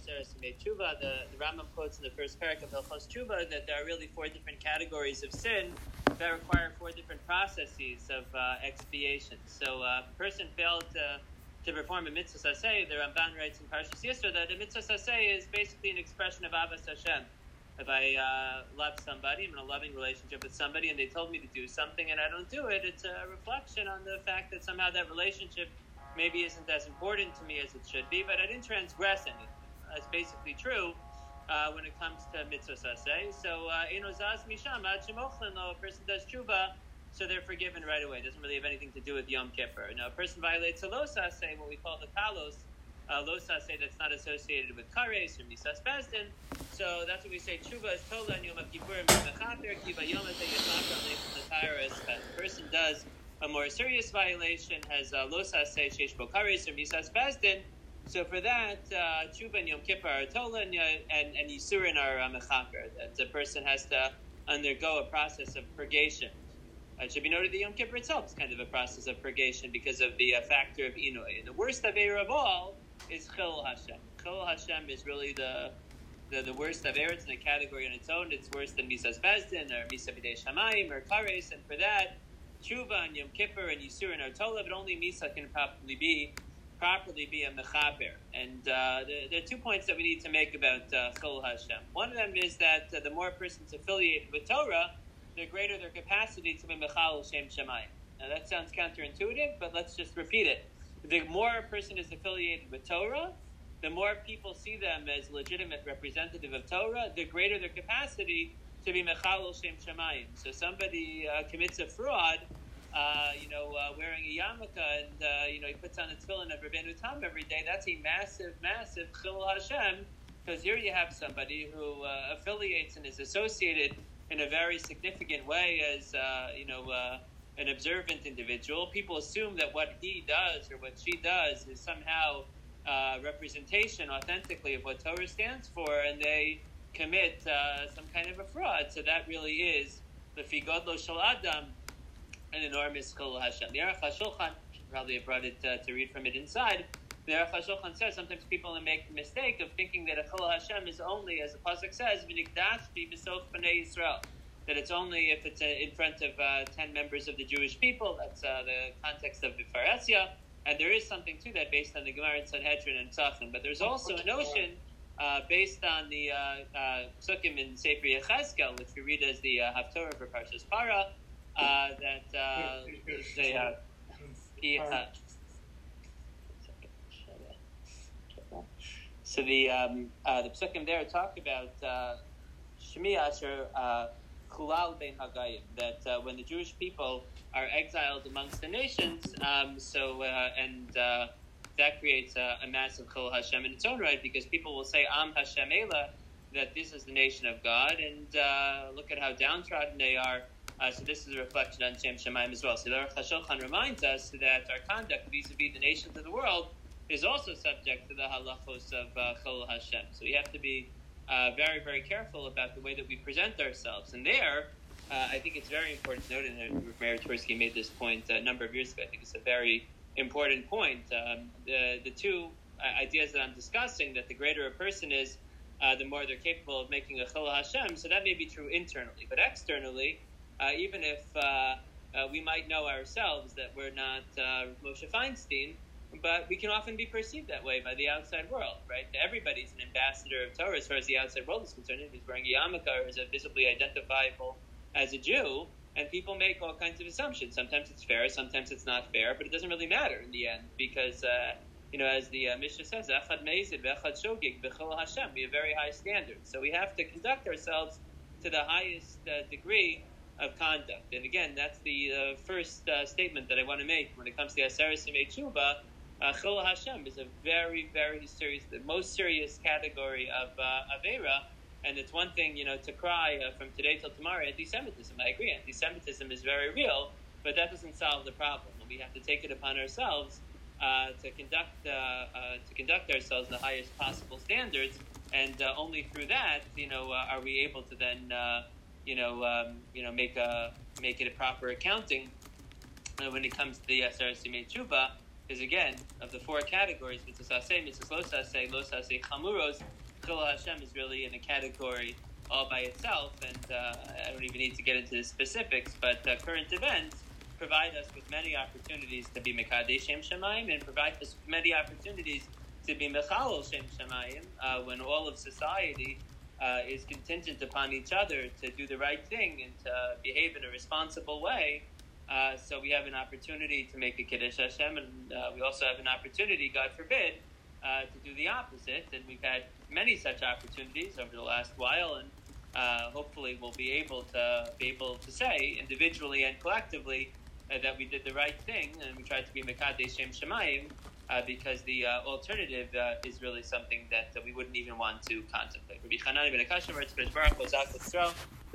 Aseres Yemei Tshuva, the Rambam quotes in the first parak of Hilchos Tshuva that there are really 4 different categories of sin that require 4 different processes of expiation. So if a person failed to perform a mitzvah saseh, the Ramban writes in Parshas Yisro that a mitzvah saseh is basically an expression of Avas Hashem. If I love somebody, I'm in a loving relationship with somebody, and they told me to do something and I don't do it, it's a reflection on the fact that somehow that relationship maybe isn't as important to me as it should be, but I didn't transgress anything. That's basically true when it comes to mitzvah saseh. So, Enozaz Misham, Ad Shemochlin, a person does tshuva, so they're forgiven right away. It doesn't really have anything to do with Yom Kippur. Now, a person violates a lo saseh, what we call the kalos, lo saseh that's not associated with kares or misas bezdin. So that's what we say, tshuva is tola and Yom Kippurim mechaper, kiva yom as a person does a more serious violation, has lo saseh sheish bo kares or misas bezdin. So for that, tshuva and Yom Kippur are tola and yisurin are mechaper. That the person has to undergo a process of purgation. It should be noted that Yom Kippur itself is kind of a process of purgation because of the factor of Inui. And the worst Aveira of all is Chil Hashem. Chil Hashem is really the worst Aveira. It's in a category on its own. It's worse than Misas Bezdin or Misa B'dei Shamayim or Kares. And for that, Tshuva and Yom Kippur and Yisurin are Tola, but only Misa can properly be a Mechaper. And there are 2 points that we need to make about Chil Hashem. One of them is that the more a person's affiliated with Torah, the greater their capacity to be Mechal Shem Shemayim. Now that sounds counterintuitive, but let's just repeat it. The more a person is affiliated with Torah, the more people see them as legitimate representative of Torah, the greater their capacity to be Mechal Shem Shemayim. So somebody commits a fraud, wearing a yarmulke and he puts on a tefillin of Rabbeinu Tam every day. That's a massive, massive Chil Hashem, because here you have somebody who affiliates and is associated in a very significant way as an observant individual. People assume that what he does or what she does is somehow representation authentically of what Torah stands for, and they commit some kind of a fraud. So that really is the Figodlo Shel Adam, an enormous Chil Hashem. The Aruch HaShulchan, probably have brought it to read from it inside. The Aruch HaShulchan says sometimes people make the mistake of thinking that a Chil Hashem is only, as the pasuk says, v'nikdashti b'sof b'nei Yisrael, that it's only if it's in front of 10 members of the Jewish people. That's the context of the Pharesia, and there is something to that based on the Gemara in Sanhedrin and Tzachim. But there's also a notion based on the psukim in Sefer Yechezkel, which we read as the Haftorah for Parshas Para, that so the psukim there talk about Shemi Asher Chulal Ben Hagayim, that when the Jewish people are exiled amongst the nations, that creates a massive Chil Hashem in its own right, because people will say Am Hashem Elah, that this is the nation of God, and look at how downtrodden they are. So this is a reflection on Shem Shemaim as well. So the Aruch HaShulchan reminds us that our conduct vis-a-vis the nations of the world is also subject to the halachos of Chil Hashem. So we have to be very, very careful about the way that we present ourselves. And there, I think it's very important to note, and Meir Twersky made this point a number of years ago. I think it's a very important point. The 2 ideas that I'm discussing, that the greater a person is, the more they're capable of making a Chil Hashem. So that may be true internally. But externally, even if we might know ourselves that we're not Moshe Feinstein, but we can often be perceived that way by the outside world, right? Everybody's an ambassador of Torah as far as the outside world is concerned. If he's wearing a yarmulke or is visibly identifiable as a Jew, and people make all kinds of assumptions. Sometimes it's fair, sometimes it's not fair, but it doesn't really matter in the end, because, as the Mishnah says, Echad meizid v'echad shogig v'chil Hashem, we have very high standards. So we have to conduct ourselves to the highest degree of conduct. And again, that's the first statement that I want to make when it comes to Aseres Yemei Tshuva. Chil Hashem is a very, very serious, the most serious category of Aveira. And it's one thing, to cry from today till tomorrow anti-Semitism. I agree, anti-Semitism is very real, but that doesn't solve the problem. We have to take it upon ourselves to conduct ourselves in the highest possible standards, and only through that, are we able to then, make it a proper accounting when it comes to the Aseres Yemei Tshuva. Because again, of the four categories, mitzvah saseh, mitzvah lo saseh chamuros, Chilul Hashem is really in a category all by itself, and I don't even need to get into the specifics, but current events provide us with many opportunities to be Mekadesh Shem Shamayim, and provide us with many opportunities to be Mechalel Shem Shamayim, when all of society is contingent upon each other to do the right thing and to behave in a responsible way. So we have an opportunity to make a Kiddush Hashem, and we also have an opportunity, God forbid, to do the opposite. And we've had many such opportunities over the last while, and hopefully we'll be able to say individually and collectively that we did the right thing, and we tried to be Mekadesh Shem Shamayim, because the alternative is really something that we wouldn't even want to contemplate. Rabbi Chanan ben Akashim writes,